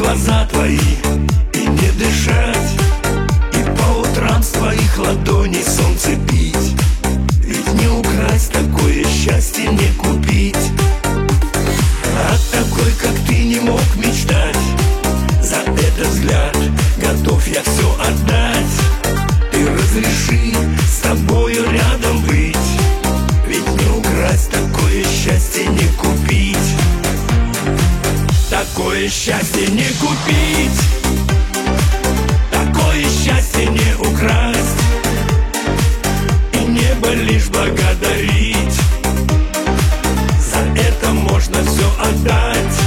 глаза твои и не дышать, и по утрам с твоих ладоней солнце пить. Ведь не украсть такое счастье, не купить. А такой, как ты, не мог мечтать. За этот взгляд готов я все отдать. Ты разреши с тобою рядом быть. Ведь не украсть такое счастье, не купить. Такое счастье не купить. Такое счастье не украсть. И небо лишь благодарить. За это можно все отдать.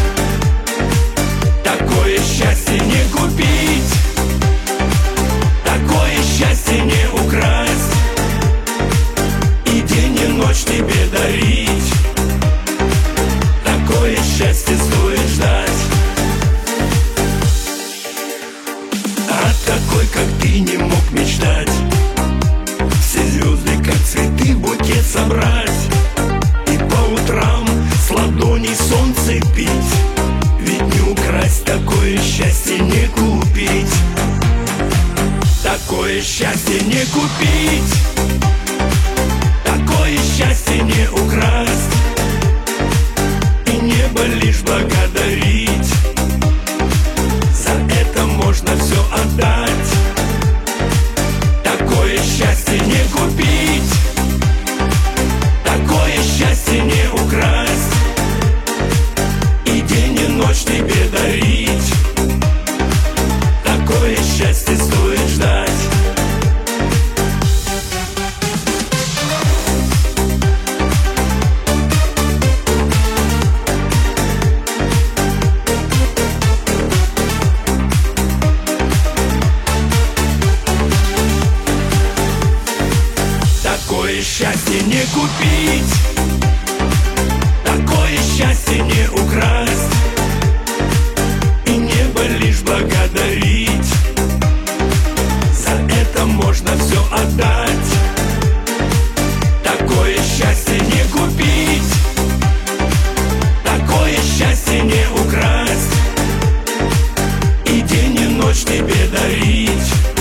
Такое счастье не купить. Такое счастье не украсть. И день и ночь тебе дарить. Такое счастье стоит ждать. А такой, как ты, не мог мечтать. Все звезды, как цветы, в букет собрать. И по утрам с ладоней солнце пить. Ведь не украсть такое счастье, не купить. Такое счастье не купить. Такое счастье не украсть. И небо лишь благодарить. За это можно все отдать. Такое счастье не купить. Такое счастье не украсть. И день и ночь тебе дарить. Такое счастье стоит ждать. Такое счастье не купить. Такое счастье не украсть. И небо лишь благодарить. За это можно все отдать. Такое счастье не купить. Такое счастье не украсть. И день и ночь тебе дарить.